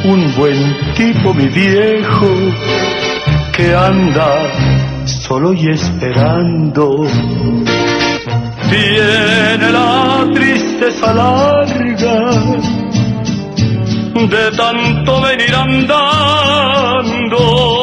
un buen tipo mi viejo, que anda solo y esperando. Tiene la tristeza larga de tanto venir andando.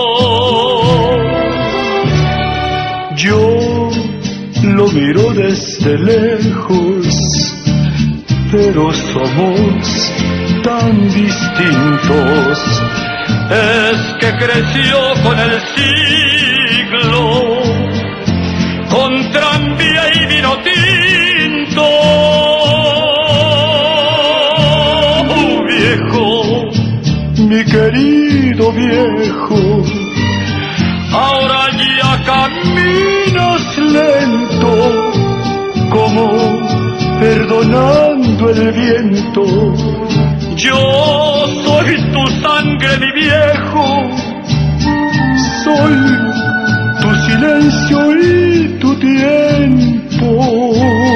Yo lo miro desde lejos, pero somos tan distintos. Es que creció con el siglo, con tranvía y vino tinto. Viejo, mi querido viejo, ahora ya caminas lento, como perdonando el viento. Yo soy tu sangre, mi viejo, soy tu silencio y tu tiempo.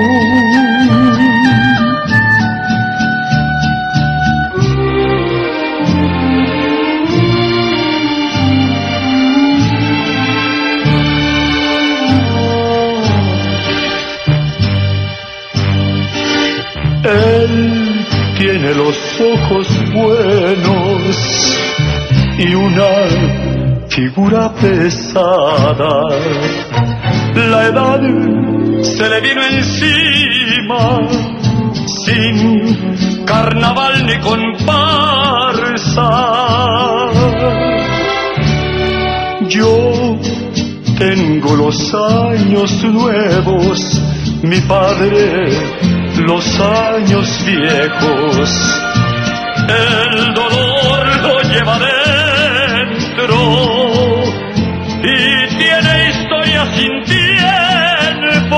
Él tiene los ojos buenos y una figura pesada. La edad se le vino encima, sin carnaval ni comparsa. Yo tengo los años nuevos, mi padre los años viejos. El dolor lo lleva dentro y tiene historia sin tiempo.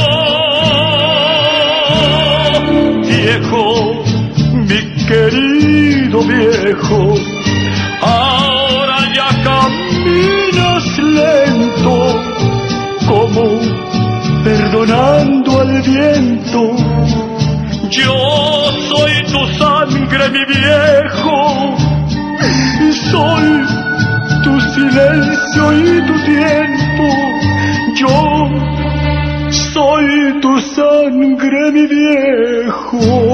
Viejo, mi querido viejo, ahora ya caminas lento, como perdonando al viento. Yo soy tu sangre, mi viejo, y soy tu silencio y tu tiempo. Yo soy tu sangre, mi viejo.